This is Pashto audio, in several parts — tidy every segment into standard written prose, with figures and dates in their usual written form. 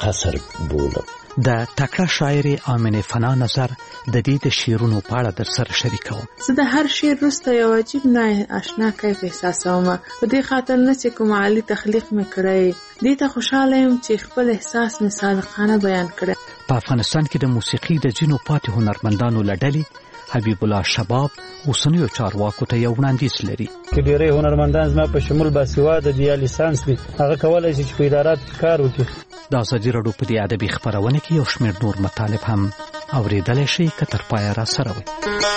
قصر بولم. د تکړه شاعر آمنه فنا نظر د دې د شعرونو په اړه در سره شریکوم. زه د هر شعر وروسته یو عجیب نه آشنا کیف احساسوم. په دې خاطر نه چې کوم عالی تخلیق مې کړی، دې ته خوشاله یم چې خپل احساس مې صادقانه بیان کړی. په افغانستان کې د موسیقي د ځینو پاتې هنرمندانو له ډلې حبیب الله شباب اوسنیو چارواکو ته یو وړاندیز لري. کې ډېری هنرمندان زما په شمول باسواده دي یا لیسانس دي، هغه کولی شي چې په ادارات کې کار وکړي. د ازادي راډیو په دې ادبي خپرونه کې یو شمېر نور مطالب هم اورېدلی شئ که تر پایه راسره وئ.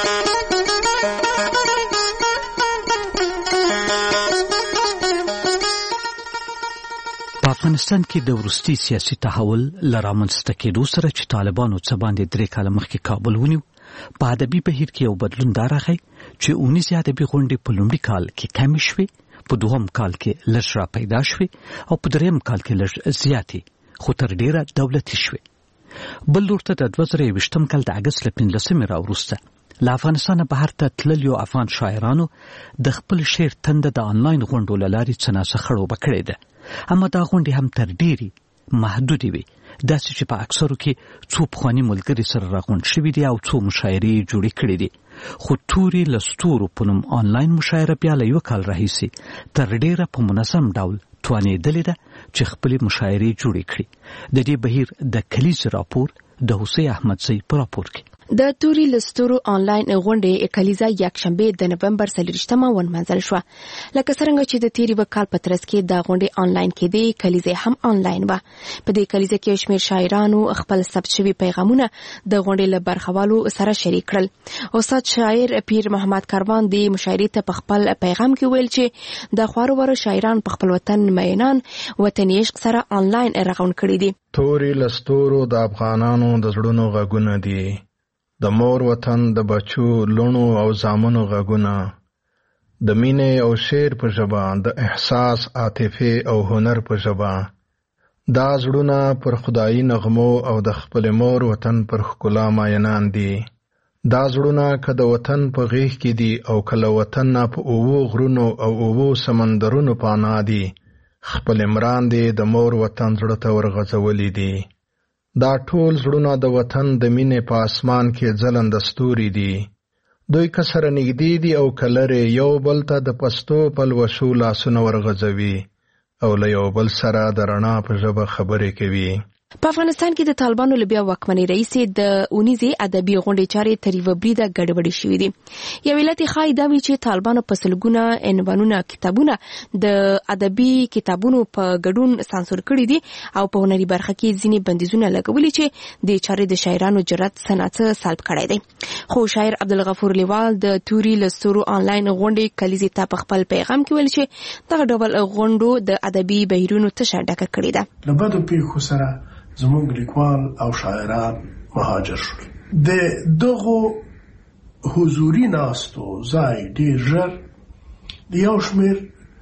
په افغانستان کې د وروستي سیاسي تحول له رامنځته کېدو سره چې طالبانو څه باندې 3 کاله مخکې کابل ونیو، په ادبي بهیر کې یو بدلون دا راغی چې اونیزې ادبي غونډې په لومړي کال کې کمې شوې، په دوهم کال کې لږ را پیدا شوې او په درېیم کال کې لږ زیاتې، خو تر ډېره دولتي شوې. بل لور ته د 2020 کال د اګست له 15 راوروسته له افغانستانه بهر ته تللیو افغان شاعرانو د خپل شعر تنده د آنلاین غونډو له لارې څه ناڅه خړوبه کړې ده، اما دا غونډې هم تر ډېرې محدودې وي، داسې چې په اکثرو کې څو پخواني ملګري سره راغونډ شوي دي او څو مشاعرې جوړې کړې دي. خو توري له ستورو په نوم آنلاین مشاعره بیا له 1 کال راهیسې تر ډېره په منظم ډول توانېدلې ده چې خپلې مشاعرې جوړې کړي. د دې بهیر د کلیز راپور د حسین احمدزی په راپور کې د توري لستورو آنلاین غونډې کلیزه یکشنبه د نومبر 23 ونمنځل شو. لکه څنګه چې د تیری وکال په ترڅ کې د غونډې آنلاین کې دی، کلیزه هم آنلاین و. په دې کلیزه کې شمیر شاعرانو خپل ثبت شوی پیغامونه د غونډې له برخوالو سره شریک کړل. استاد شاعر پیر محمد کاروان د مشاعرې ته په خپل پیغام کې ویل چې د خوارو ورو شاعران په خپل وطن مینان وطني عشق سره آنلاین راغون کړي دي. توري لستورو د افغانانو د زړونو غږونه دي، د مور وطن د بچو لونو او زامنو غږونه، د مینې او شعر په ژبه، د احساس، عاطفه او هنر په ژبه. دا زړونه پر خدایي نغمو او د خپل مور وطن پر ښکلا ماینان دي. دا زړونه که د وطن په غیږ کې دي او که له وطن نه په اوو غرونو او اوو سمندرونو پناه دي، خپل عمران دي د مور وطن زړه ته ورغځولی دي. دا ټول زړونه د وطن د مینې په اسمان کې ځلنده ستوري دي. دوی که سره نږدې دي او که لرې، یو بل ته د پستو پلوشو لاسونه ورغځوي او له یو بل سره د رڼا په ژبه خبرې کوي. په افغانستان کې د طالبانو له بیا واکمنۍ رئیسې د اونیزې ادبي غونډې چارې تر یوه بریده ګډوډې شوې دي. یو علت یې ښایي دا وي چې طالبانو په سلګونه عنوانونه کتابونه د ادبي کتابونو په ګډون سانسور کړي دي او په هنري برخه کې ځینې بندیزونه لګولي چې د چارې د شاعرانو جرأت صنعت سلب کړی دی. خو شاعر عبدالغفور لیوال د توري لستورو آنلاین غونډې کلیزې ته په خپل پیغام کې ویل چې دغه ډول غونډو د ادبي بهیرونو تشه ډکه کړې ده. له بدو پیښو سره زموږ لیکوال او شاعران مهاجر شول. د دغو حضوري ناستو ځای ډېر ژر د یو شمېر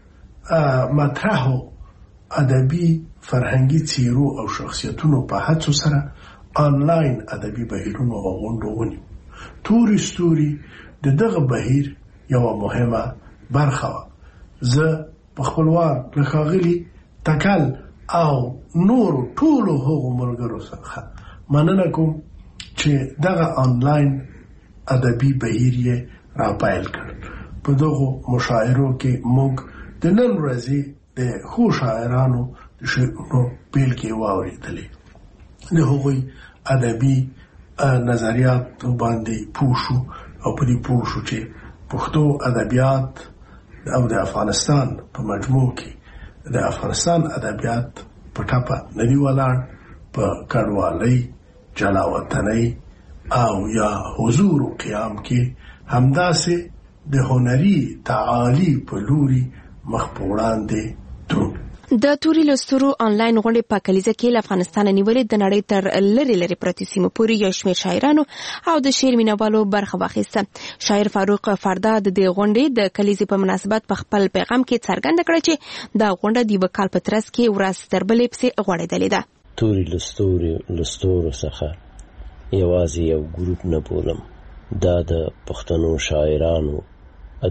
مطرحو ادبي فرهنګي څیرو او شخصیتونو په هڅو سره آنلاین ادبي بهیرونو او غونډو ونیو. توري ستوري د دغه بهیر یوه مهمه برخه وه. زه په خپل وار له ښاغلي تکل او نورو ټولو هغو ملګرو څخه مننه کوم چې دغه آنلاین ادبي بهیر یې راپیل کړ. په دغو مشاعرو کې موږ د نن ورځې د ښو شاعرانو د شعرونو بیلګې واورېدلې. د هغوی ادبي نظریاتو باندې پوه شو او په دې پوه شو چې پښتو ادبیات او د افغانستان په مجموع کې د افغانستان ادبیات په ټاپه ندی ولاړ، په کډوالۍ، جلاوطنۍ او یا حضور و قیام کې همداسې د هنري تعالی په لوري مخ په وړاندې دروند. د توري لستورو آنلاین غونډې په کلیزه کې له افغانستانه نیولې د نړۍ تر لرې لرې پرتې سیمو پورې یو شمېر شاعرانو او د شعر مینوالو برخه واخیسته. شاعر فاروق فردا د دې غونډې د کلیزې په مناسبت په خپل پیغام کې څرګنده کړه چې دا غونډه د یوه کال په ترڅ کې ورځ تر بلې پسې غوړېدلې ده. توري لستورو څخه یوازې یو ګروپ نه بولم، دا د پښتنو شاعرانو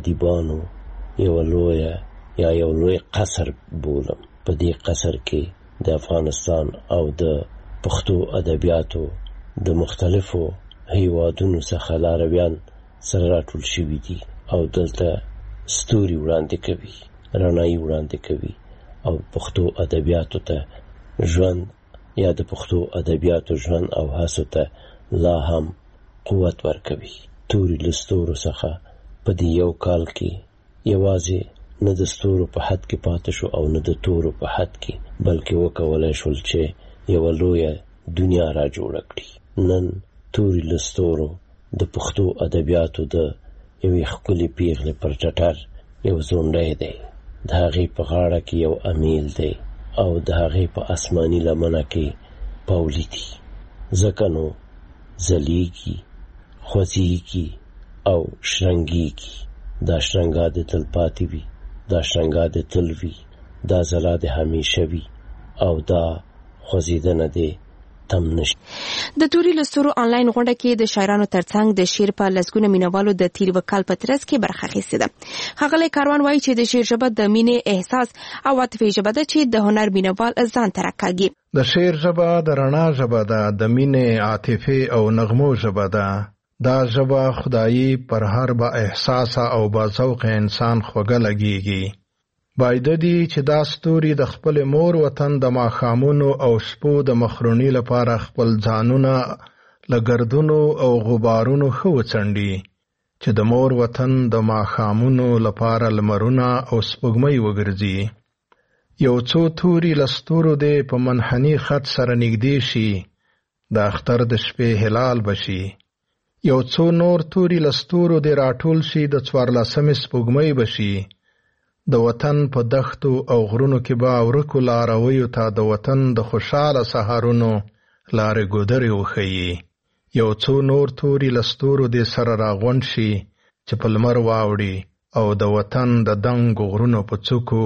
ادیبانو یو لوی قصر بولم. په دې قصر کې د افغانستان او د پښتو ادبیاتو د مختلفو هیوادونو څخه لارویان سره راټول شوي دي او دلته ستوري وړاندې کوي، رڼایي وړاندې کوي او پښتو ادبیاتو ته ژوند یا د پښتو ادبیاتو ژوند او هڅو ته لا هم قوت ورکوي. توري له ستورو څخه په دې یو کال کې یوازې نه د ستورو په حد کې پاتې شو او نه د تورو په حد کې، بلکې وکولای شول چې یوه لویه دنیا را جوړه کړي. نن توري له ستورو د پښتو ادبیاتو د یوې ښکلې پیغلې پر ټټر یو ځونډی دی، د هغې په غاړه کې یو امیل دی او د هغې په آسماني لمنه کې پاولي دي. ځکه نو ځلیږي، خوځېږي او شرنګېږي. دا شرنګا دې تل پاتې وي، دا شرنګا دې تل وي، دا ځلا دې همیشه وي او دا خوځېدنه دې تم نشي. د توري له ستورو آنلاین غونډه کې د شاعرانو ترڅنګ د شعر په لسګونه مینوالو د تیر وکال په ترڅ کې برخه اخیستې ده. ښاغلی کاروان وایي چې د شعر ژبه د مینې احساس او عاطفې ژبه ده چې د هنر مینوال ځان ته راکاږي. د شعر ژبه د رڼا ژبه ده، د مینې، عاطفې او نغمو ژبه ده. دا ژبه خدایي پر هر با احساس او با ذوق انسان خوږه لګیږي. باید دی چې دا ستوري د خپل مور وطن د ماښامونو او شپو د مخرونی لپاره خپل ځانونه له ګردونو او غبارونو ښه وڅنډي، چې د مور وطن د ماښامونو لپاره لمرونه او سپوږمۍ وګرځي. یو څو توري له ستورو دې په منحني خط سره نږدې شي، د اختر د شپې هلال بشي. یو څو نور توري له ستورو دې راټول شي، د 14مې سپوږمۍ بشي. د وطن په دښتو او غرونو کې به ورکو لارویو ته د وطن د خوشاله سهارونو لارې ګودرې وښیي. یو څو نور توري له ستورو دې سره راغونډ شي چې په لمر واوړي او د وطن د دنګو غرونو په څوکو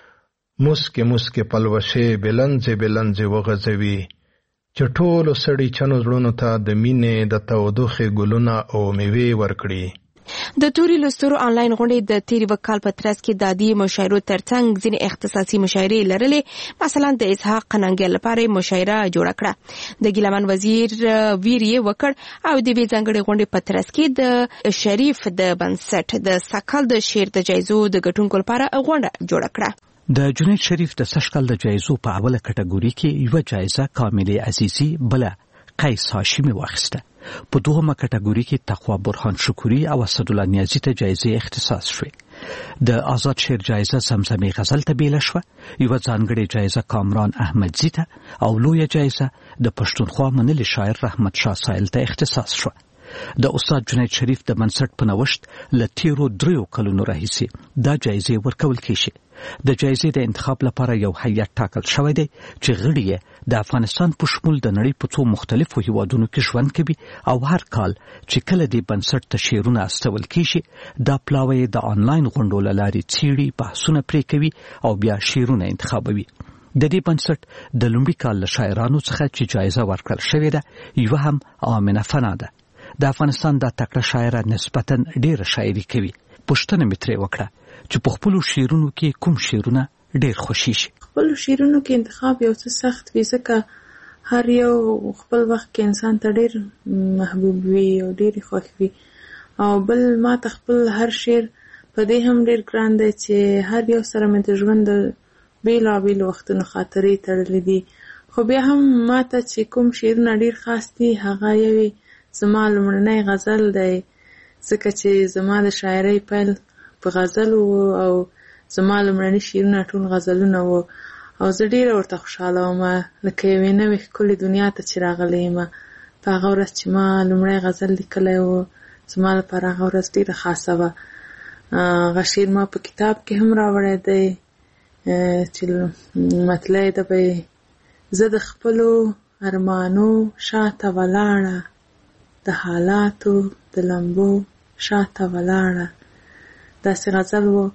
مسکې مسکې پلوشې بلنځې بلنځې وغځوي، چې ټولو سړي چنو زړونو ته د مینې د تودوخې ګلونه او میوې ورکړي. د توري له ستورو آنلاین غونډې د تیر وکال په ترڅ کې د عادي مشاعرو ترڅنګ ځینې اختصاصي مشاعرې لرلې. مثلا د اسحاق قننګل لپاره مشاعره جوړه کړه، د ګیلمن وزیر ویر یې وکړ او د دې ځانګړې غونډې په ترڅ کې د شریف د بنسټ د سکل د شعر د جایزو د ګټونکو لپاره غونډه جوړه کړه. د جنید شریف د سشکل د جایزو په اوله کټګوري کې یو جایزه کاملې عزیزی بل قیس هاشمی واخیسته. په دوهمه کټګوري کې تقوا برهان شکوری او اسدالله نیازی ته جایزې اختصاص شوې. د آزاد شعر جایزه زمزمې غزل ته بیل شوه، یو ځانګړې جایزه کامران احمدزی ته او لویه جایزه د پښتونخوا منلي شاعر رحمت شاه سایل ته اختصاص شوه. د استاد جنید شریف د بنسټ په نوښت له تیرو 3 کلونو راهیسې دا جایزې ورکول کیږي. د جایزې د انتخاب لپاره یو هیئت ټاکل شوی دی چې غړي یې د افغانستان په شمول د نړۍ په څو مختلفو هیوادونو کې ژوند کوي او هر کال چې کله د بنسټ ته شعرونه استول کیږي دا پلاوی د آنلاین غونډو له لارې څیړي، بحثونه پرې کوي او بیا شعرونه انتخابوي. د دې بنسټ د لومړي کال له شاعرانو څخه چې جایزه ورکړل شوې ده یو هم آمنه فنا ده. د افغانستان د تکړه شاعره نسبتاً ډېره شاعري کوي. پوښتنه مې ترې وکړه چې په خپلو شعرونو کې کوم شعرونه ډېر خوښیږي. خپلو شعرونو کې انتخاب یو څه سخت وي، ځکه هر یو خپل وخت کې انسان ته ډېر محبوب وي او ډېر خوښ وي. او بل ما ته خپل هر شعر په دې هم ډېر ګران دی چې هر یو سره مې د ژوند د بېلابېلو وختونو خاطرې تړلې دي. خو بیا هم ما ته چې کوم شعرونه ډېر خاص دي هغه یوې زما لومړنی غزل دی، ځکه چې زما د شاعرۍ پیل په غزل وو او زما لومړني شعرونه ټول غزلونه وو او زه ډېره ورته خوشحاله وم لکه یوې نوې ښکلې دنیا ته چې راغلی یم. په هغه ورځ چې ما لومړی غزل لیکلی وو زما لپاره هغه ورځ ډېره خاصه وه. هغه شعر ما په کتاب کې هم راوړی دی چې مطلع ده به زه د خپلو ارمانو شاته ولاړه، د حالاتو د لمبو شاته ولاړه. داسې غزل وو.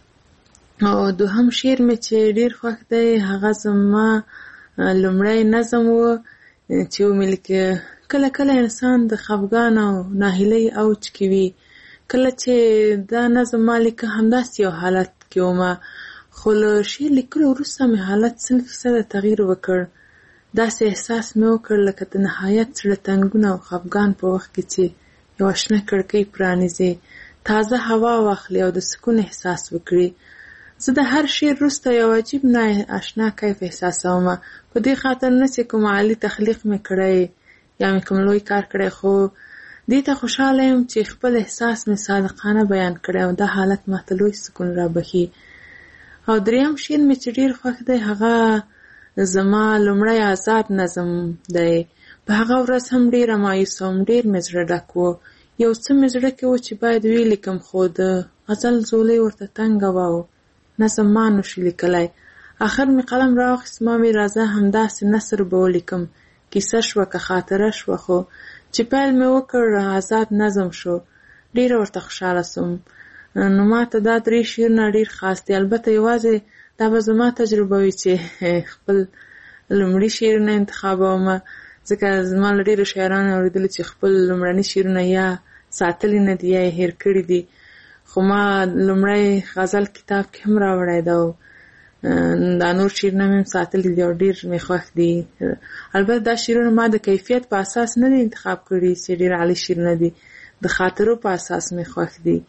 او دوهم شعر مې چې ډېر خوښ دی هغه زما لومړی نظم وو چې ومې لیکه. کله کله انسان د خفګان او ناهیلۍ اوج کې وي. کله چې دا نظم ما لیکه همداسې یو حالت کې ومه، خو له شعر لیکلو وروسته مې حالت 100% تغییر وکړ. داسې احساس مې وکړ لکه د نهایت زړه تنګون او خفګان په وخت کې چې یوه شنه کړکۍ پرانیزې، تازه هوا واخلې او د سکون احساس وکړې. زه د هر شعر وروسته یو عجیب نه اشنا کیف احساسوم، په دې خاطر نه چې کوم عالي تخلیق مې کړی یا مې کوم لوی کار کړی، خو دې ته خوشحاله یم چې خپل احساس مې صادقانه بیان کړی او دا حالت ماته لوی سکون را بخي. او دریم شعر مې چې ډېر خوښ دی هغه زما لومړی آزاد نظم دی. په هغه ورځ هم ډېره مایوسه وم، ډېر مې زړه ډک و، یو څه مې زړه کې و چې باید ولیکم، خو د غزل ځولۍ ورته تنګه وه او نظم ما نشو لیکلی. آخر مې قلم راواخیست، ما ویل راځه همداسې نثر به ولیکم، کیسه شوه که خاطره شوه، خو چې پیل مې وکړ آزاد نظم شو، ډېره ورته خوشحاله سوم. نو ما ته دا 3 شعرونه ډېر خاص دي. البته یوازې دا به زما تجربه وي چې خپل لومړي شعرونه انتخابوم، ځکه زما له ډېرو شاعرانو اورېدلي چې خپل لومړني شعرونه یا ساتلي نه دي یا یې هېر کړي دي. خو ما لومړی غزل کتاب کې هم راوړی ده او دا نور شعرونه مې هم ساتلي دي او ډېر مې خوښ دي. البته دا شعرونه ما د کیفیت په اساس نه دي انتخاب کړي چې ډېر عالي شعرونه دي، د خاطرو په اساس مې خوښ دي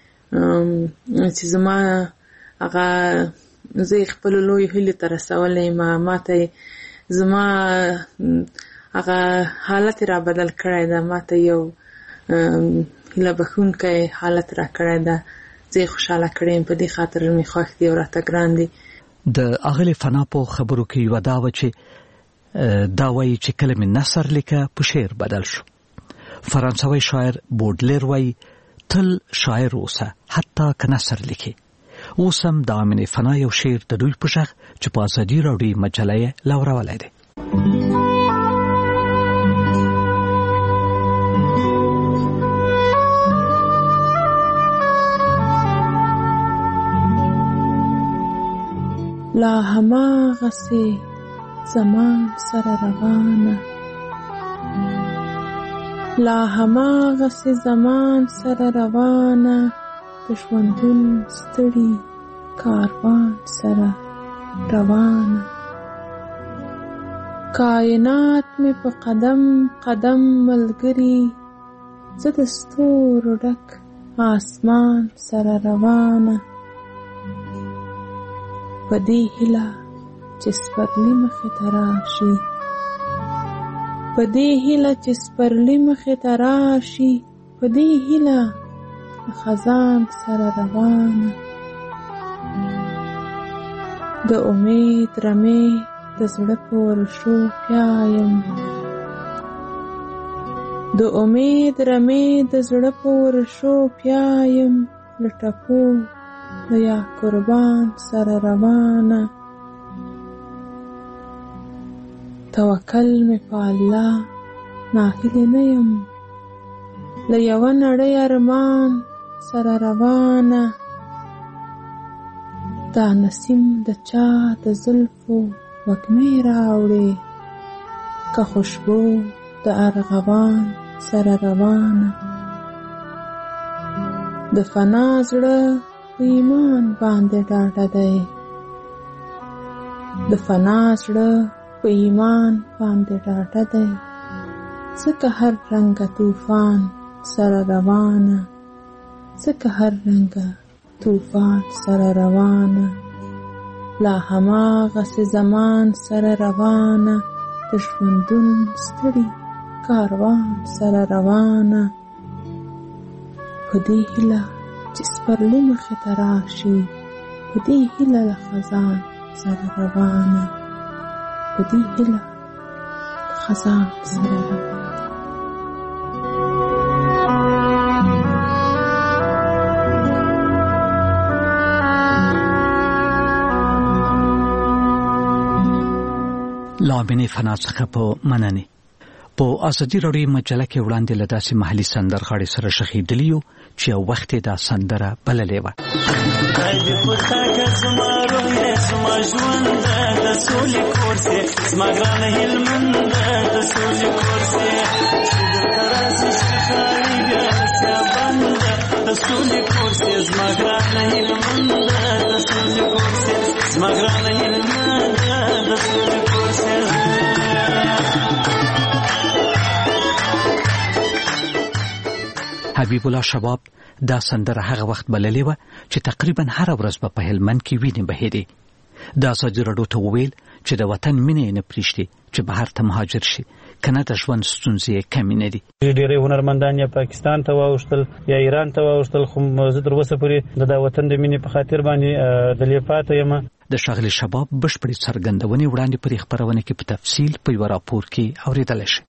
چې زما هغه زه یې خپلو لویو هیلو ته رسولی یم، ما ته زما هغه حالت را بدل کړی ده، ما ته یو هیله بښونکی حالت را کړی ده، زه یې خوشحاله کړی یم، په دې خاطر مې خوښ دي او راته ګران دي. د اغلې فنا په خبرو کې یوه دا وه چې دا وایي چې کله مې نثر لیکه په شعر بدل شو. فرانسوي شاعر بودلیر وایي تل شاعر اوسه حتی که نثر لیکي. اوس هم د امینې فنا یو شعر د دوی په غږ چې په ازادي راډیو مجله یې لورولی دی. لا هماغسې زمان سره روانه، لا هماغسې زمان سره روانه، د ژوندون ستړي کاروان سره روانه. کائنات مې په قدم قدم ملګري، زه د ستورو ډک آسمان سره روانه. په دې هیله چې سپرلي مخې ته راشي، په دې هیله چې سپرلي مخې ته راشي، په دې هیله د خزان سره روانه. د امید رمې د زړه په ورشو پیایم، د امید رمې د زړه په ورشو پیایم، له ټپو د یا قربان سره روانه. توکل مې په الله ناهیلې نه یم، له یوه نړۍ ارمان سره روانه. دا نسیم د چا د زلفو وږمې راوړې، که خوشبو د ارغوان سره روانه. د فنا زړه په ایمان باندې ډاډه دی، د فنا زړه په ایمان باندې ډاډه دی، ځکه هر رنګه طوفان سره روانه، ځکه هر رنګه طوفان سره روانه. لا هماغسې زمان سره روانه، د ژوندون ستړي کاروان سره روانه. په دې هیله چې سپرلي مخې ته راشي، په دې هیله له خزان سره روانه، په دې هیله له خزان سره روانه. لامینې فنا څخه په مننې. په ازادي راډیو مجله کې وړاندې له داسې محلي سندرغاړي سره شخیدلی یو چې یو وخت دا سندره بللې وه. د حبیب الله شباب دا سندره هغه وخت بللې وه چې تقریبا هره ورځ به په هلمند کې وینې بهېدې. دا ازادي راډیو ته وویل چې د وطن مینه یې نه پرېږدي چې بهر ته مهاجر شي، که نه د ژوند ستونزې یې کمې نه دي. ډېری هنرمندان یا پاکستان ته واوښتل یا ایران ته واوښتل، خو زه تر اوسه پورې د دا وطن د مینې په خاطر باندې دلې پاته یم. د ښاغلي شباب بشپړې څرګندونې وړاندې پر خپرونه کې په تفصیل په یوه راپور کې اورېدلی شي.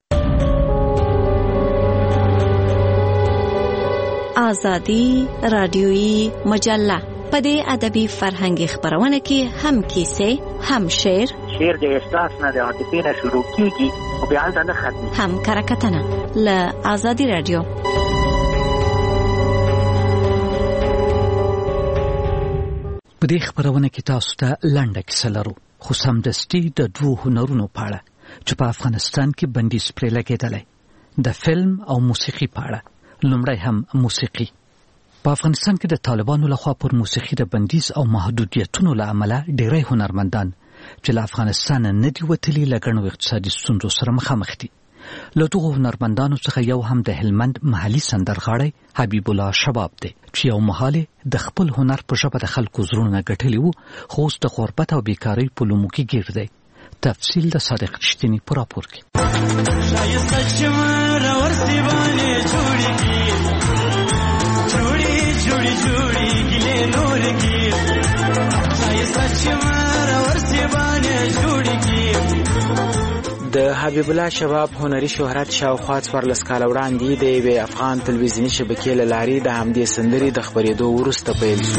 آزادی رادیویی مجله په دې ادبي فرهنګي خبرونه کې هم کیسې، هم شعر د احساس نه د عاطفې نه شروع کیږي او بیا هلته نه ختمي، هم کرکټنه له آزادی رادیو. په دې خبرونه کې تاسو ته لنډه کیسه لرو، خو سمدستي د دوو هنرونو په اړه چې په افغانستان کې بندیز پرې لګېدلی، د فلم او موسیقي په اړه. لومړی هم موسیقي. په افغانستان کې د طالبانو لخوا پر موسیقي د بندیز او محدودیتونو له امله ډېری هنرمندان چې له افغانستانه نه دي وتلي له ګڼو اقتصادي ستونزو سره مخامخ دي. له دغو هنرمندانو څخه یو هم د هلمند محلي سندرغاړی حبیب الله شباب دی چې یو مهال د خپل هنر په ژبه د خلکو زړونه ګټلي وو، خو اوس د غربت او بیکارۍ په لومو کې ګیر دی. تفصیل د صادق رښتیني په راپور کې. د حبیب الله شباب هنري شهرت شاوخوا 14 کاله وړاندې د یوې افغان تلویزیوني شبکې له لارې د همدې سندرې د خپرېدو وروسته پیل شو.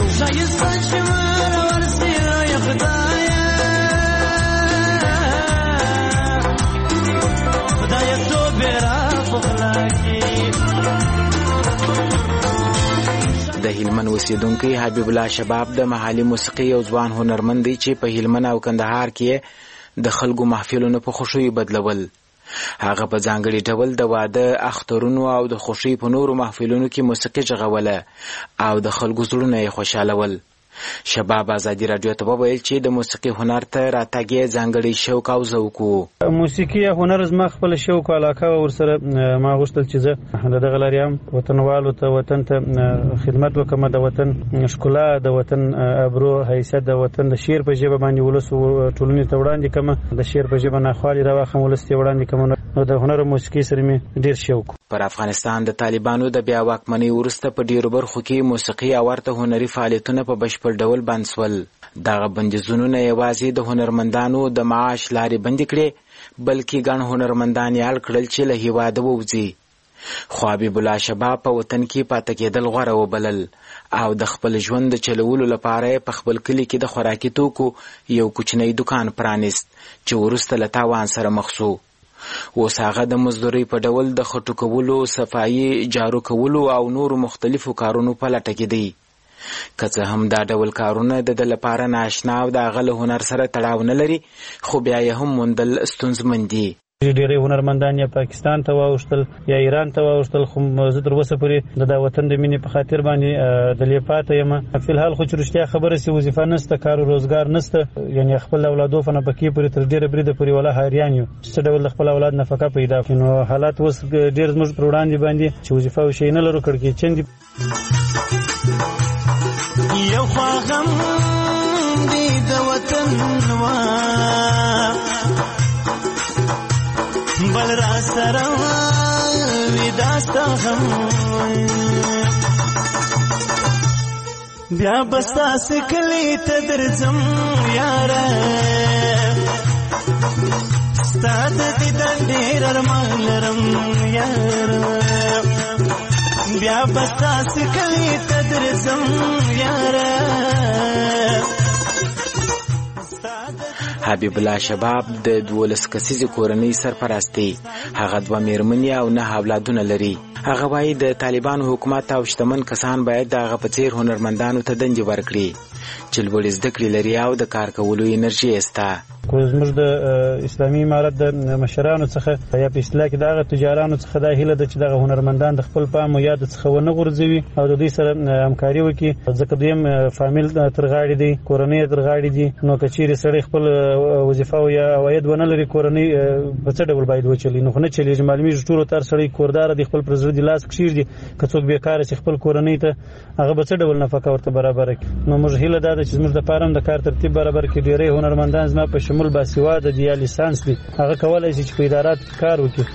د هلمند اوسیدونکی حبیب الله شباب د محلي موسیقي یو ځوان هنرمند دی چې په هلمند او کندهار کې د خلکو محفلونو په خوښیو بدلول. هغه په ځانګړي ډول د واده، اخترونو او د خوښۍ په نورو محفلونو کې موسیقي غږوله او د خلکو زړونه یې خوشحالول. شباب آزادي راډیو ته وویل چې د موسیقي هنر ته راتګ یې ځانګړی شوق او ذوق و. موسیقي یا هنر زما خپل شوق او علاقه ورسره ما غوښتل چې زه د دغه لارې هم وطنوالو ته، وطن ته خدمت وکړم، د وطن ښکلا، د وطن ابرو، حیثیت، د وطن د شعر په ژبه باندې ولس ټولنې ته وړاندې کړم، د شعر په ژبه ناخوالې راواخلم، ولس ته وړاندې کړم. نو د هنر او موسیقي سره مې ډېر شوق. پر افغانستان د طالبانو د بیا واکمنۍ وروسته په ډېرو برخو کې موسیقي او ورته هنري فعالیتونه په بشپړ ډول بند شول. دغه بندیزونه نه یوازې د هنرمندانو د معاش لارې بندې کړې، بلکې ګڼ هنرمندان یې اړ کړل چې له هېواده ووځي. خو حبیب الله شباب په وطن کې پاتې کېدل غوره وبلل او د خپل ژوند د چلولو لپاره په خپل کلي کې د خوراکي توکو یو کوچنی دکان پرانیست چې وروسته له تاوان سره مخ شو. اوس هغه د مزدورۍ په ډول د خټو کولو، صفایي، جارو کولو او نورو مختلفو کارونو په لټه کې دی. که څه هم دا ډول کارونه د ده لپاره ناشنا او د هغه له هنر سره تړاو نه لري، خو بیا یې هم موندل ستونزمن دي. ډېری هنرمندان یا پاکستان ته واوښتل یا ایران ته واوښتل، خو زه تر اوسه پورې د دا وطن د مینې په خاطر باندې دلې پاته یم. فلحال خو چې رښتیا خبره سي، وظیفه نشته، کار و روزګار نشته، یعنې خپل اولادو په نفقې پورې تر ډېره بریده پورې ولا حیران یو چې څه ډول د خپل اولاد نفقه پیدا کړي. نو حالات اوس ډېر زموږ پر وړاندې باندې چې وظیفه او شی نه لرو، کړکېچن دي. یو خواغم دی د وطن وا بل را سره وی داستا غم بیا بستا سکلی ته درځم یاره ستا د دیدن ډېر ارمان لرم یاره بیا بستا سکلی ته درځم یاره. حبیب الله شباب د 12 کسیزې کورنۍ سرپرستی، هغه 2 میرمنې او 9 اولادونه لري. هغه وايي د طالبانو حکومت او شتمن کسان باید د هغه په څیر هنرمندانو ته دندې ورکړي چې لوړې زده کړې لري او د کار کولو انرژي سته. زموږ د اسلامي امارت د مشرانو څخه یا په اصطلاح کې دغه تجارانو څخه دا هیله ده چې دغه هنرمندان د خپل پام او یاد څخه ونه غورځوي او د دوی سره همکاري وکړي، ځکه دوی فامیل تر غاړې دي، کورنۍ تر غاړې دي. نو که چیرې سړی خپل وظیفه او یا عواید ونه لري، کورنۍ په څه ډول باید وچلي؟ نو خو نه چلېږي. معلومیږي ټولو تر سړی کوردار دی، خپل پر زړه د لاس کښېږدي. که څوک بیکاره چې خپل کورنۍ ته هغه به څه ډول نفقه ورته برابره کړي؟ نو موږ هیله دا ده چې زموږ دپاره هم د کار ترتیب برابر کړي. ډېری هنرمندان زما په شمول باسواده دي یا لیسانس دي، هغه کولی شي چې په اداراتو کې کار وکړي.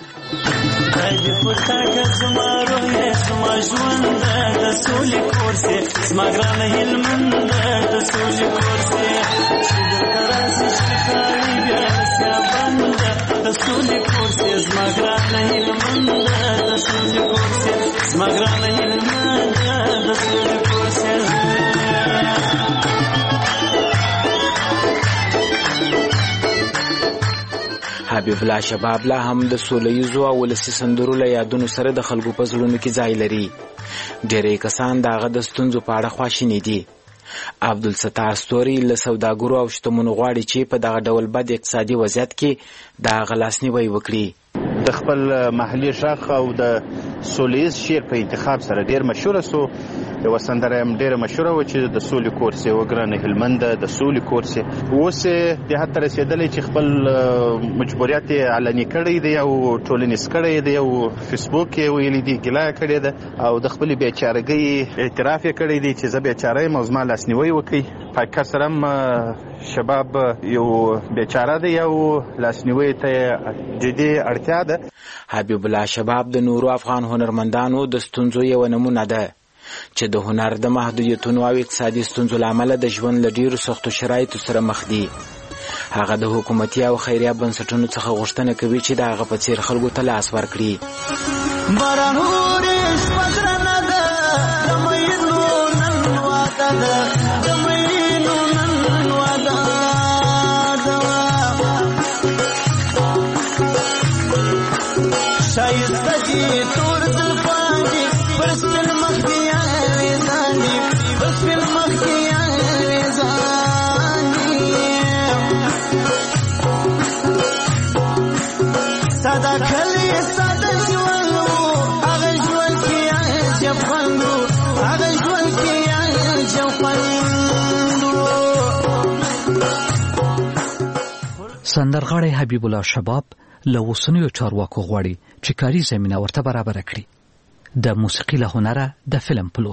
حبیب الله شباب لا هم د سولهییزو او ولسي سندرو له یادونو سره د خلکو په زړونو کې ځای لري. ډېری کسان د هغه د ستونزو په اړه خواشیني دي. عبدالستار ستوري له سوداګرو او شتمنو غواړي چې په دغه ډول بد اقتصادي وضعیت کې د هغه لاسنیوی وکړي. د خپل محلي شاخ او د سولهییز شعر په انتخاب سره ډېر مشهوره سو. یو سندره هم ډېره مشهوره وه چې د سولې کورس یې وګرانه هلمند د سولې کورس یې اوس دې حد ته رسېدلی چې خپل مجبوریت یې علني کړی دی او ټولنیز کړی دی او فیسبوک یې ویلي دی ګیله یې کړې ده او د خپلې بېچارګۍ اعتراف یې کړی دی چې زه بېچاره یم او زما لاسنیوی وکړئ. په حقیقت سره هم شباب یو بیچاره دی او لاسنیوی ته جدي اړتیا ده. حبیب الله شباب د نورو افغان هنرمندانو د ستونزو یو نمونه ده چې د هنر د محدودیتونو او اقتصادي ستونزو له امله د ژوند له ډېرو سختو شرایطو سره مخ دي. هغه د حکومتي او خیریه بنسټونو څخه غوښتنه کوي چې د هغه په څیر خلکو ته لاس ورکړي. سندرغاړی حبیب الله شباب له اوسنیو چارواکو غواړي چې کاري زمینه ورته برابره کړي. د موسیقي له هنره د فلم پلور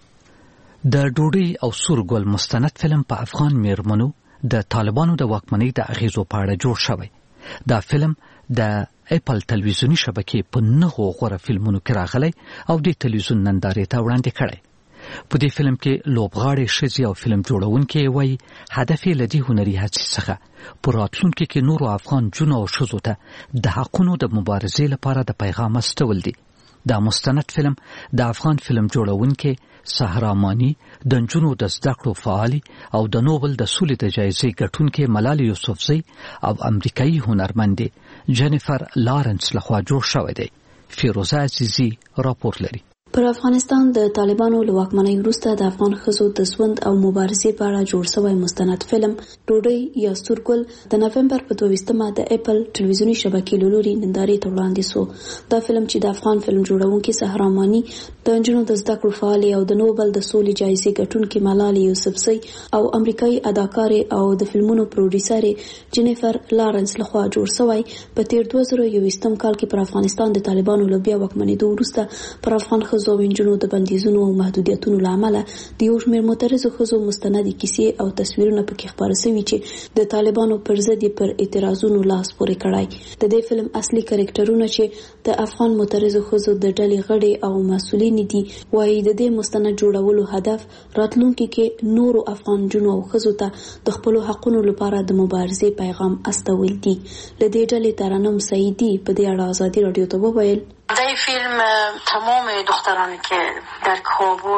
د ډوډۍ او سور ګل مستند فلم په افغان میرمنو د طالبانو د واکمنۍ د اغیزو په اړه جوړ شوی. دا فلم د اپل تلویزیونی شبکې په 9 غوره فلمونو کې راغلی او د تلویزیون نندارې ته وړاندې کړی. په دې فلم کې لوبغاړي ښځې او فلم جوړونکي وایي هدف یې له دې هنري هڅې څخه په راتلونکي کې نورو افغان جونو او ښځو ته د حقونو د مبارزې لپاره د پیغام استول دي. دا مستند فلم د افغان فلم جوړونکي سهرا مانی، د نجونو د زده کړو فعالي او د نوبل د سولې د جایزې ګټونکي ملالۍ یوسفزۍ او امریکایي هنرمندې جنیفر لارنس لخوا جوړ شوی دی. فیروزه عزیزی راپور لري. پر افغانستان د طالبانو له واکمنۍ وروسته د افغان ښځو د ژوند او مبارزې په اړه جوړ شوی مستند فلم ډوډۍ یا سورګل د نومبر په 22مه د اپل ټلویزیونی شبکې له لوري نندارې ته وړاندې شو. دا فلم چې د افغان فلم جوړونکي سهرا مانی، د نجونو د زده کړو فعالې او د نوبل د سولې جایزې ګټونکي ملالۍ یوسفزۍ او امریکایي اداکارې او د فلمونو پروډوسرې جنیفر لارنس لخوا جوړ شوی په تیر 2021 کال کې پر افغانستان د طالبانو له بیا واکمنېدو وروسته پر افغان ښځو او نجونو د بندیزونو او محدودیتونو له امله د یو شمېر معترضو ښځو مستندې کیسې او تصویرونه پکې خپاره شوي چې د طالبانو پر ضد پر اعتراضونو لاس پورې کړی. د دې فلم اصلي کرکټرونه چې د افغان معترضو ښځو د ډلې غړي او مسؤلین دي وایي د دې مستند جوړولو هدف راتلونکي کې نورو افغان جنو او ښځو ته د خپل حقونو لپاره د مبارزې پیغام استول دي. له دې ډلې ترنم سعیدی په دې اړه آزادی رادیو ته وویل: در این فیلم تمام دخترانی که در کابل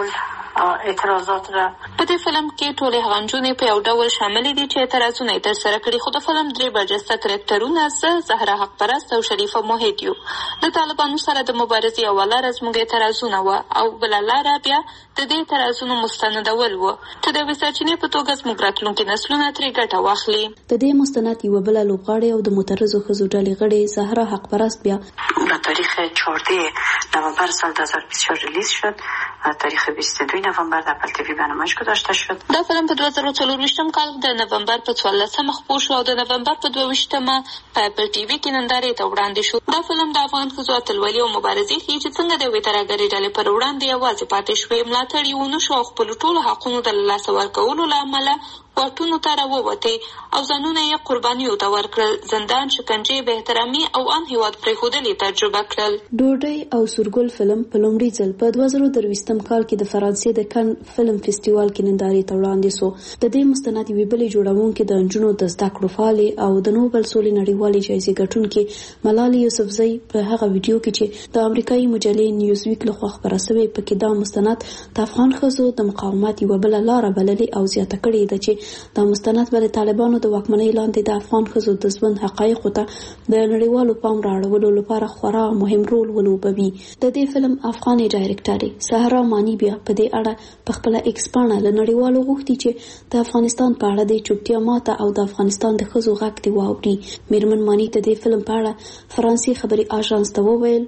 اعتراضات را. په دې فلم کې ټولې هغه نجونې په یو ډول شاملې دي چې اعتراضونه یې ترسره کړي، خو د فلم 3 برجسته کرکټرونه زهرا حق پرست او شریفه موحد یو. د طالبانو سره د مبارزې اوله ورځ موږ اعتراضونه وه او بله لاره بیا د دې اعتراضونو مستندول وه چې د یوې سرچینې په توګه زموږ راتلونکي نسلونه ترې ګټه واخلي. د دې مستند یوه بله لوبغاړې او د معترضو ښځو ډلې غړې زهرا حق پرست بیا در تاریخ 14 نوامبر سال 2024 ریلیز شد. تاریخ 22 نوامبر در اپل تیوی برنامه‌اش گذاشته شد. دا فلم په 2024 کال د نوامبر په 14 خپور شو او د نوامبر په 22 په اپل تیوی کې نندارې ته وړاندې شو. دا فلم د افغان ښځو اتلولي او مبارزې ښیي چې څنګه د یوې ترهګرې ډلې پر وړاندې یوازې پاتې شوې، ملاتړ یې ونه شو او خپلو ټولو حقونو د له لاسه ورکولو له امله واټونو ته راووتې او ځانونه یې قربانیو ته ورکړل. زندان، شکنجې، بې احترامي او ان هېواد پرېښودل یې تجربه کړل. ډوډۍ او سورګل فلم په لومړي ځل په 2023 کال کې د فرانسې د کن فلم فستیوال کې نندارې ته وړاندې سو. د دې مستند یوې بلې جوړونکې د نجونو د زده کړو فعالې او د نوبل سولې نړیوالې جایزې ګټونکې ملالۍ یوسفزۍ په هغه ویډیو کې چې د امریکایي مجلې نیوزویک لخوا خپره شوې پکې دا مستند د افغان ښځو د مقاومت یوه بله لاره بللې او زیاته کړې ده چې دا مستند به د طالبانو د واکمنۍ لاندې د افغان ښځو د ژوند حقایقو ته د نړیوالو پام رااړولو لپاره خورا مهم رول ولوبوي. د دې فلم افغاني ډایرکټر سهرا مانی بیا په دې اړه په خپل ایکس پاڼه له نړیوالو غوښتي چې د افغانستان په اړه د چوپتیا ماته او د افغانستان د ښځو غږ دی واوري. میرمن مانی ته د فلم په اړه فرانسې خبري آژانس ته وویل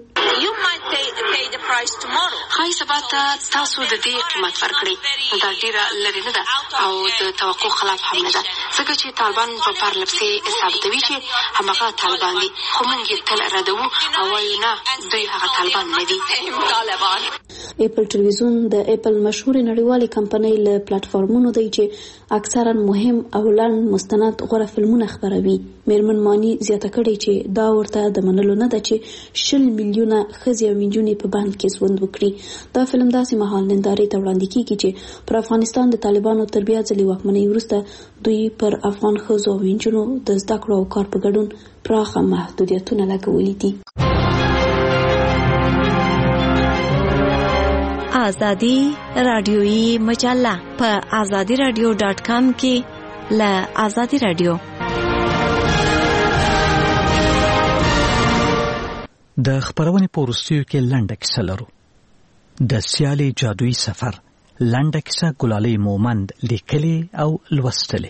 خای سبا ته تاسو د دې قیمت ورکړئ. دا ډیره لرې نه ده او د توقع خلاف هم نه ده، ځکه چې طالبان په پرلپسې ثابتوي چې همغه طالبان دي، خو موږ یې تل ردوو او وایو نه، دوی هغه طالبان نه دي. اپل ټلویزیون د اپل مشهور نړیوالې کمپنۍ له پلیټفارمونو دی چې اکثرا مهم او لنډ مستند غوره فلمونه خپروي. میرمن مانی زیاته کړې چې دا ورته د منلو نه ده چې 20 میلیونه ښځې او نجونې په بند کې ژوند وکړي. دا فلم داسې مهال نندارې ته وړاندې کیږي چې پر افغانستان د طالبانو تر بیا ځلې واکمنۍ وروسته دوی پر افغان ښځو او نجونو د زده کړو او کار په ګډون پراخه محدودیتونه لګولي دي. آزادی رادیویی مجله په azadiradio.com کې له آزادی رادیو. د خبرونې په وروستیو کې لنډه کیسه لرو. د سیالي جادویي سفر لنډه کیسه ګلالۍ مومند لیکلې او لوستلې.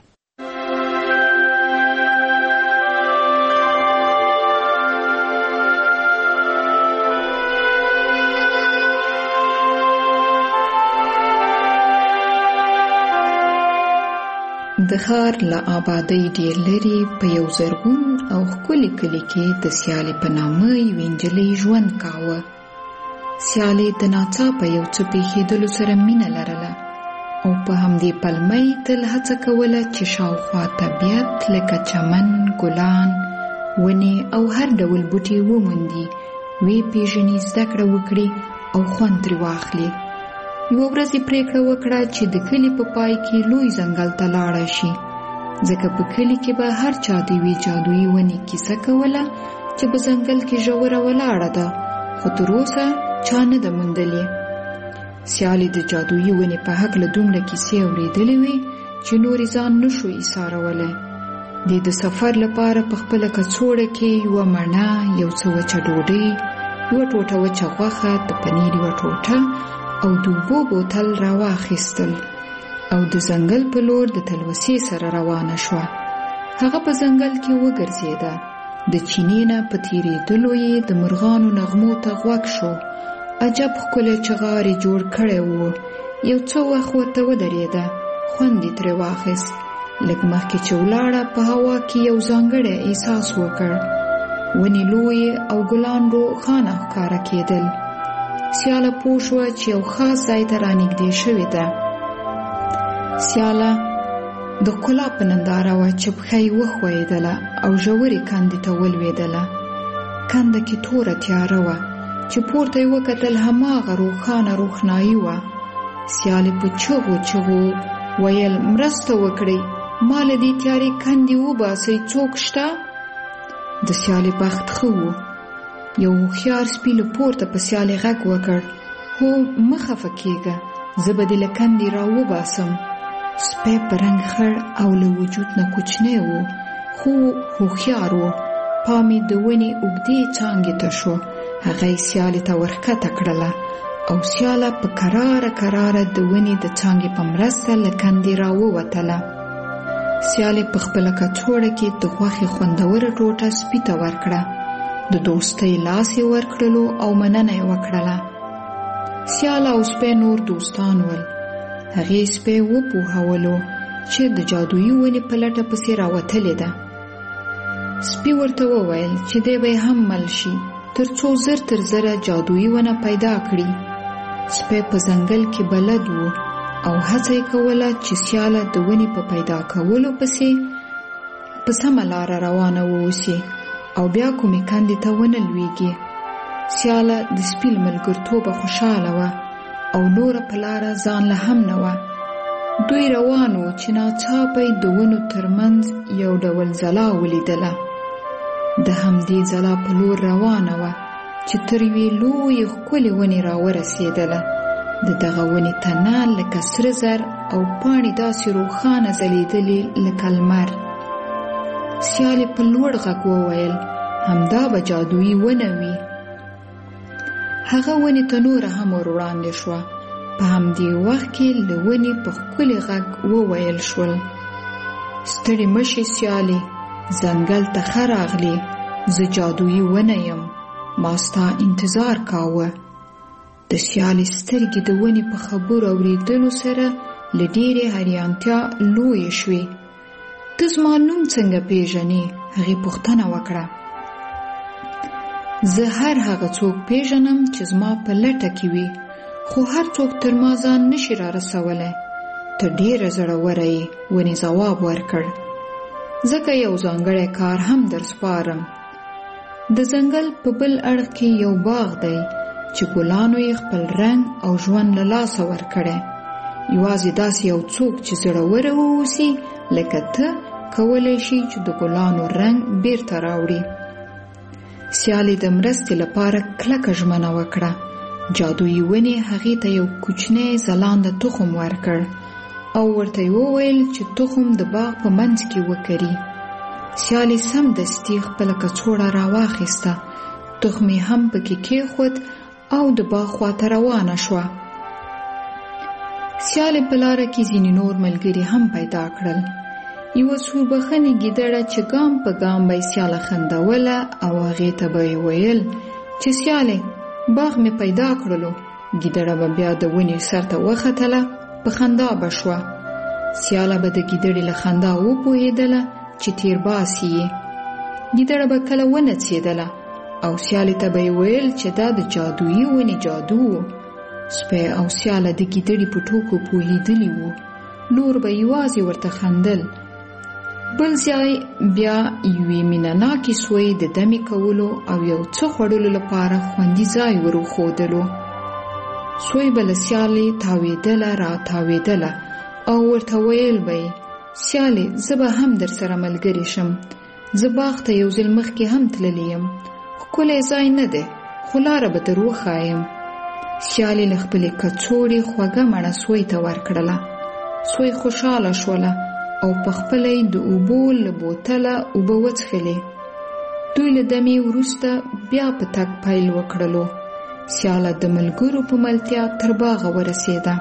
د ښار له آبادۍ ډېر لرې په یو زرغون او ښکلي کلي کې د سیالې په نامه یوې نجلۍ ژوند کاوه. سیالې د ناڅاپه یو څه پېښېدلو سره مینه لرله او په همدې پلمه یې تل هڅه کوله چې شاوخوا طبیعت لکه چمن، ګلان، ونې او هر ډول بوټي وموندي، ویې پېژني، زده کړه وکړي او خوند ترې واخلي. یوه ورځ یې پرېکړه وکړه چې د کلي په پای کې لوی ځنګل ته لاړه شي، ځکه په کلي کې به هر چا د یوې جادویي ونې کیسه کوله چې په ځنګل کې ژوره ولاړه ده، خو تر اوسه چا نه ده موندلې. سیالې د جادویي ونې په هکله دومره کیسې اورېدلې وې چې نورې ځان نشو ایسارولی. د سفر لپاره په خپله کڅوړه کې یوه مڼه، یو څه وچه ډوډۍ، یوه ټوټه وچه غوښه، د پنیر یوه ټوټه او د اوبو بوتل راواخیستل او د ځنګل په لور د تلوسې سره روانه شوه. هغه په ځنګل کې وګرځېده. د چینې نه په تېرېدلو یې د مرغانو نغمو ته غوږ شو. عجب ښکلی چغار یې جوړ کړی و. یو څه وخت ورته ودرېده، خوند یې ترې واخیست. لږ مخکې چې ولاړه په هوا کې یو ځانګړی احساس وکړ. ونې لویې او ګلان روښانه ښکاره کېدل. سیاله پوه شوه چې یو خاص ځای ته رانږدې شوې ده. سیاله د ښکلا په ننداره وه چې پښه یې وښویېدله او ژورې کندې ته ولوېدله. کنده کې توره تیاره وه چې پورته یې وکتل، هماغه روښانه روښنایي وه. سیالې په چغو چغو ویل، مرسته وکړئ، ما له دې تیارې کندې وباسئ، څوک شته؟ د سیالې بخت ښه و. یو هوښیار سپي له پورته په سیالې غږ وکړ، هو مه خفه کېږه، زه به دې له کندې راوباسم. سپی په رنګ خړ او له وجود نه کوچنی و، خو هوښیار و. پام یې د ونې اوږدې څانګې ته شو. هغه یې سیالې ته ورښکته کړله او سیاله په کراره د ونې د څانګې په مرسته له کندې راووتله. سیالې په خپله کڅوړه کې د غوښې خوندوره ټوټه سپي ته ورکړه. د دوستۍ لاس یې ورکړلو او مننه یې وکړله. سیاله او سپی نور دوستان ول. هغې سپی وپوهولو چې د جادویي ونې په لټه پسې راوتلې ده. سپي ورته وویل چې دی به هم مل شي تر څو زر تر زره جادویي ونه پیدا کړي. سپی په ځنګل کې بلد و او هڅه یې کوله چې سیاله د ونې په پیدا کولو پسې په سمه لاره روانه واوسي او بیا کومې کندې ته ونه لویږي. سیاله د سپي له ملګرتوبه خوشحاله وه او نوره په لاره ځان له هم نه وه. دوی روان وو چې ناڅاپه یې د ونو ترمنځ یو ډول ځلا ولیدله. د همدې ځلا په لور روانه وه چې تر یوې لویې ښکلې ونې راورسېدله. د دغه ونې تنه لکه سره زر او پاڼې داسې روښانه ځلېدلې لکه لمر. سیالې په لوړ غږ وویل همدا به جادویي ونه وي. هغه ونې ته نوره هم ور وړاندې شوه. په همدې وخت کې له ونې په ښکلي غږ وویل شول: ستړې مه شې سیالې، ځنګل ته ښه راغلې. زه جادویي ونه یم، ما ستا انتظار کاوه. د سیالې سترګې د ونې په خبرو اورېدلو سره له ډېرې حیرانتیا لویې شوې. ته زما نوم څنګه پیژنې؟ هغې پوښتنه وکړه. زه هر هغه څوک پیژنم چې زما په لټه کې وي، خو هر څوک تر ما ځان نشي را رسولی. ته ډېره زړوره یې، ونې ځواب ورکړ. ځکه یو ځانګړی کار هم در سپارم. د ځنګل په بل اړخ کې یو باغ دی چې ګلانو یې خپل رنګ او ژوند له لاسه ورکړی. یوازې داسې یو څوک چې زړوره واوسي لکه ته کولی شي چې د ګلانو رنګ بیرته راوړي. سیالې د مرستې لپاره کلکه ژمنه وکړه. جادویي ونې هغې ته یو کوچنی ځلانده تخم ورکړ او ورته یې وویل چې تخم د باغ په منځ کې وکري. سیالې سمدستي خپله کڅوړه راواخیسته، تخم یې هم پکې کېښود او د باغ خواته روانه شوه. سیالې په لاره کې ځینې نور ملګري هم پیدا کړل. یوه سوربخنې ګیدړه چې ګام په ګام به یې سیاله خندوله او هغې ته به یې ویل چې سیالې باغ مې پیدا کړلو. ګیدړه به بیا د ونې سر ته وختله، په خندا به شوه. سیاله به د ګیدړې له خندا وپوهېدله چې تیر باسي یې. ګیدړه به کله ونڅېدله او سیالې ته به یې ویل چې دا د جادویي ونې جادو و. سپی او سیاله د ګیدړې په ټوکو پوهېدلي وو. نور به یوازې ورته خندل. بل ځای بیا یوې مینه‌ناکې سوی د دمې کولو او یو څه خوړلو لپاره خوندي ځای ور وښودلو. سوی به له سیالې تاوېدله را تاوېدله او ورته ویل به یې: سیالې، زه به هم در سره ملګرې شم. زه باغ ته یو ځل مخکې هم تللی یم. ښکلی ځای نه دی، خو لاره به در وښایم. سیالې له خپلې کڅوړې خوږه مڼه سوی ته ورکړله. سوی خوشحاله شوله او په خپله یې د اوبو له بوتله اوبه وڅښلې. دوی له دمې وروسته بیا په تګ پیل وکړلو. سیاله د ملګرو په ملتیا تر باغه ورسېده.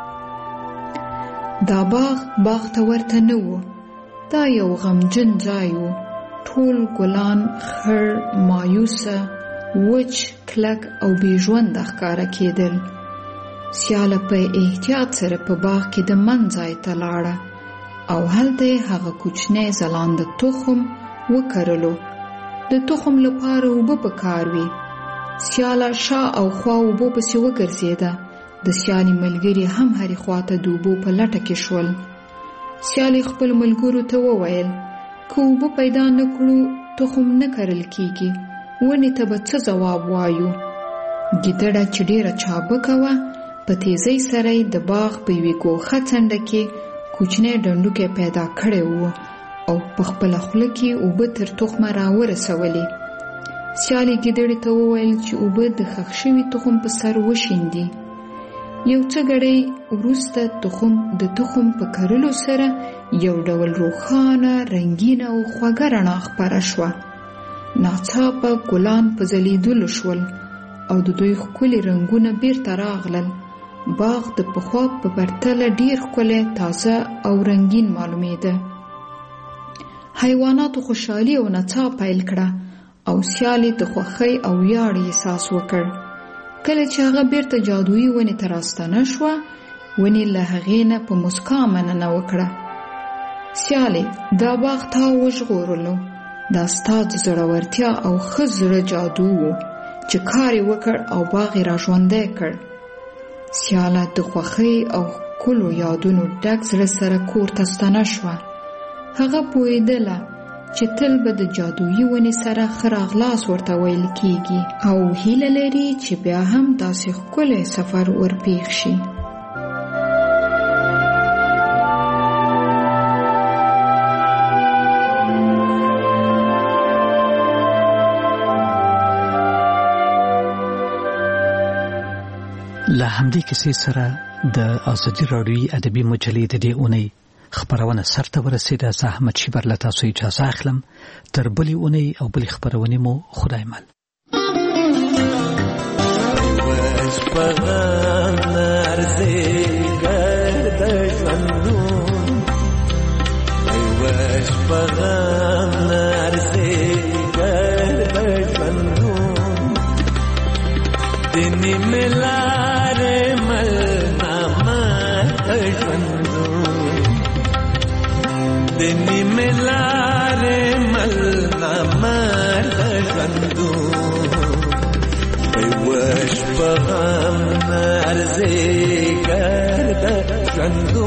دا باغ ته ورته نه و. دا یو غمجن ځای و. ټول ګلان خړ، مایوسه، وچ، کلک او بې ژونده ښکاره کېدل. سیاله په احتیاط سره په باغ کې د من ځای ته لاړه او هلته یې هغه کوچنی ځلانده تخم وکرلو. د تخم لپاره اوبه پکار وي. سیاله شا او خوا اوبو پسې وګرځېده. د سیالې ملګري هم هرې خواته د اوبو په لټه کې شول. سیالې خپل ملګرو ته وویل: که اوبه پیدا نه کړو تخم نه کرل کېږي. ونې ته به څه ځواب وایو؟ ګیدړه چې ډېره چابکه وه، په تیزۍ سره یې د باغ په یوې ګوښه څنډه کې کوچنی ډنډوکی پیدا کړی و او په خپله خوله کې اوبه تر تخمه راورسولې. سیالې ګیدړې ته وویل چې اوبه د ښخ شوي تخم په سر وشیندي. یو څه غړي وروسته د تخم په کرلو سره یو ډول روښانه رنگین او خوږه رڼا خپره شوه. ناڅاپه ګلان په ځلیدلو شول او د دوی ښکلي رنګونه بیرته راغلل. باغ د پخوا په پرتله ډیر ښکلی، تازه او رنگین معلومېده. حیواناتو خوشحالي او نڅا پیل کړه او سیالي د خوښۍ او ویاړ احساس وکړ. کله چې هغه بیرته جادویي ونې ته راستنه شوه، ونې له هغې نه په مسکا مننه وکړه. سیالي، دا باغ تا وژغورلو. دا ستا د زړورتیا او ښه زړه جادو و چې کار یې وکړ او باغ یې را ژوندی کړ. سیاله د خوښۍ او ښکلو یادونو ډک زړه سره کور ته ستنه شوه. هغه پوهېدله چې تل به د جادویي ونې سره ښه راغلاس ورته ویل کیږي او هیله لري چې بیا هم داسې ښکلی سفر ورپېښ شي. له همدې کیسې سره د ازادي راډیوي ادبي مجلې د دې اونۍ خبرونه سرته ورسېده. زه احمد شیبر له تاسو اجازه اخلم. تر بلې اونۍ او بلې خبرونې مو خدای مل. دنی ملاره ملنا مرد ژوندو ویوش بغم نرزی گرد ژوندو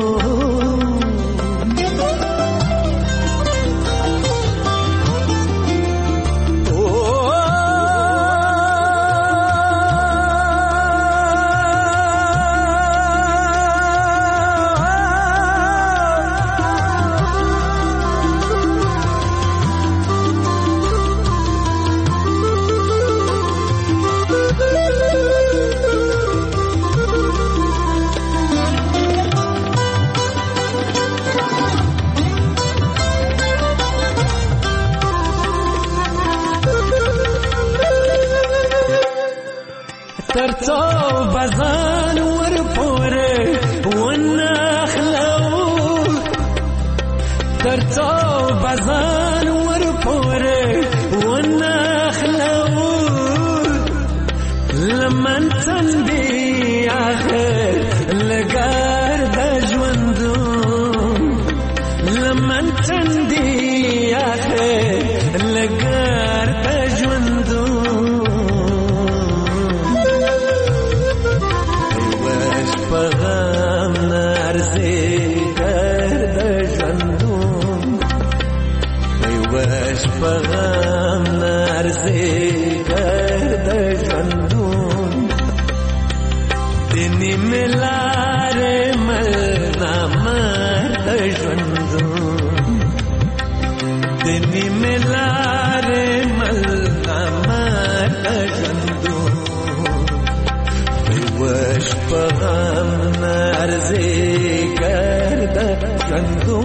ترڅو بزان ور پورې ونخلو ترڅو بزان ور پورې ونخلو لمن څنډي اخر لګار د ژوندو لمن څنډي اخر لګار د ژوندو پغم نرزی گرد ژوندو ویوش پغم نرزی گرد ژوندو دنی ملار ملنا مرد ژوندو دنی ملار ملنا مرد ژوندو ویوش پغم نرزی گرد ژوندو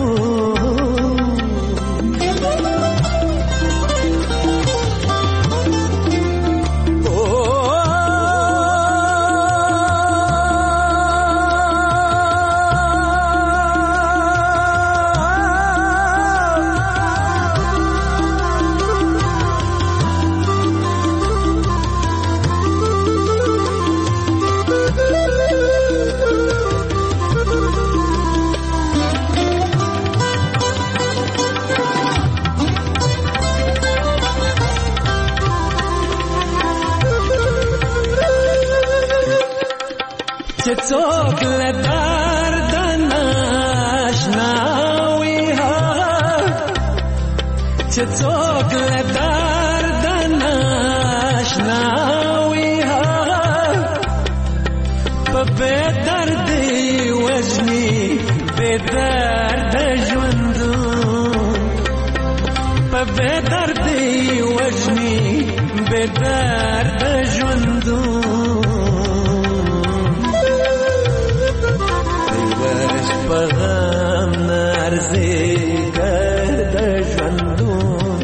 څوک له درد ناشنا وي چې څوک له درد ناشنا وي په بې دردي وژني بې درده ژوندو په بې دردي وژني بې درده ژوندو غم نرزي گرد ژوندون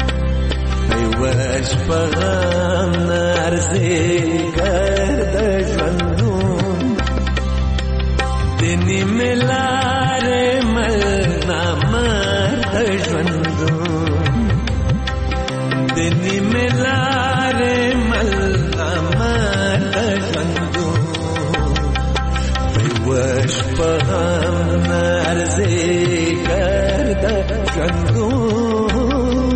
وش په غم نرزي گرد ژوندون دني ملار مل نامرد ژوندون دني ملار مل نامرد ژوندون وش په غم نرزي گرد ژوندون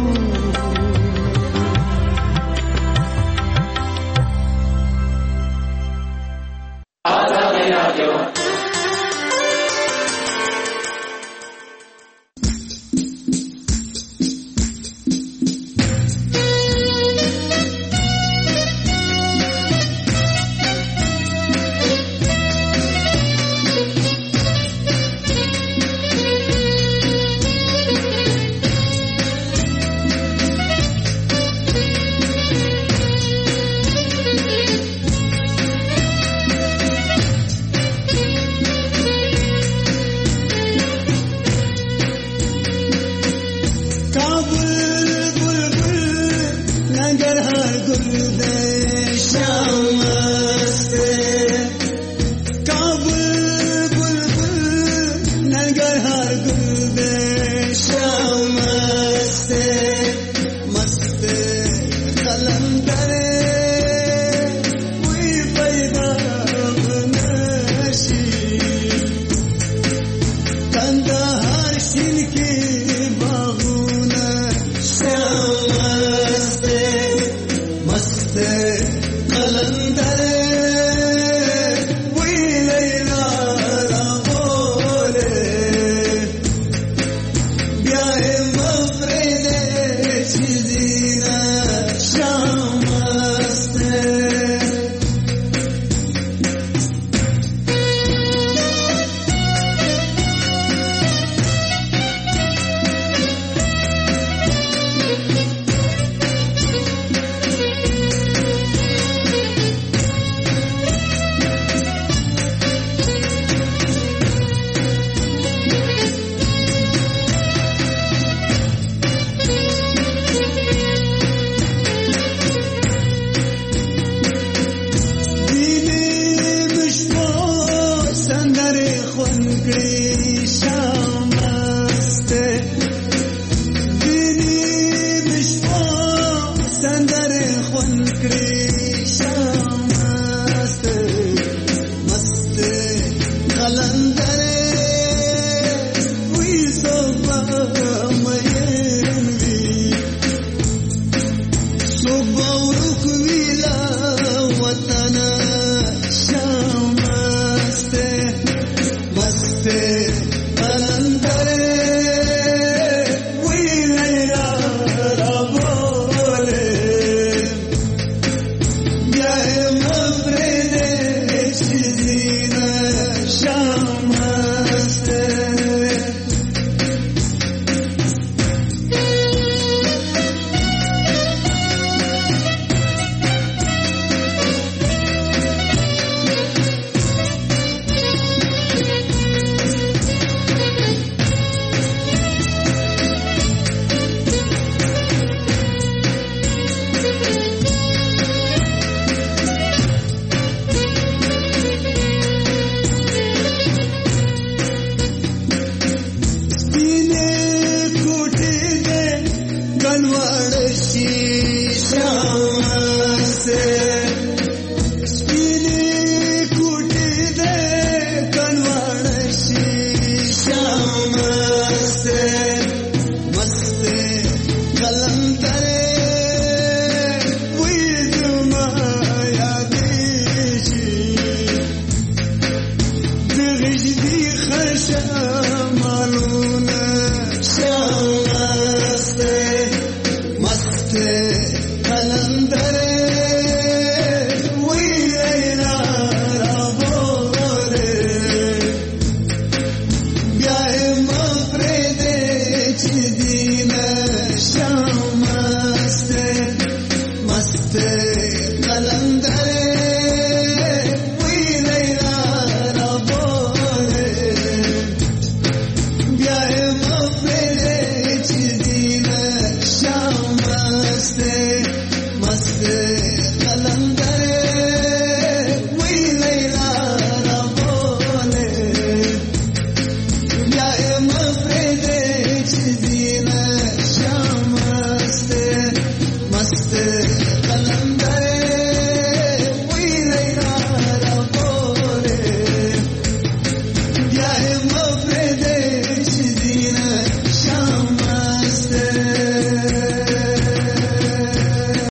कलंदर